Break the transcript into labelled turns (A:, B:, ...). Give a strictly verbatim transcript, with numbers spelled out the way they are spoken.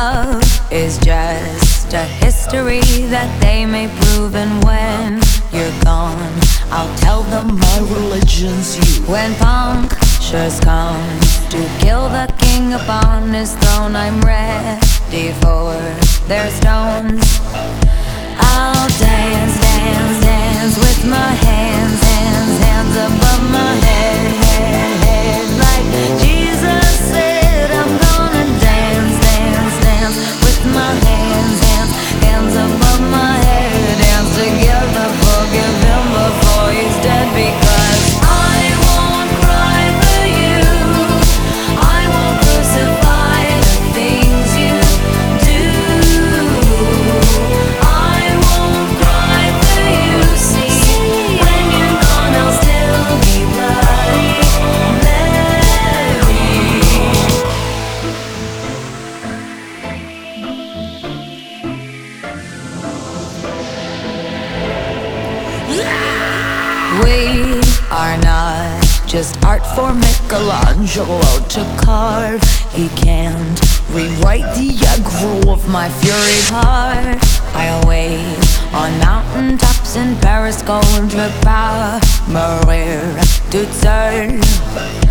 A: love is just a history that they may prove. And when you're gone, I'll tell them my religion's you. When punctures come to kill the king upon his throne, I'm ready for their stones. I'll dance, dance, dance with my hands, hands, hands above my head, head, head. Like Jesus said, I'm gonna dance, dance, dance with my hands, hands, hands above my head. Dance together, forgive him before he's dead. Because I won't cry for you, I won't crucify the things you do. I won't cry for you, see, when you're gone I'll still be Bloody Mary. We are not just art for Michelangelo to carve. He can't rewrite the aggro of my fury heart. I'll wait on mountaintops in Paris, Gondra, Maria to turn.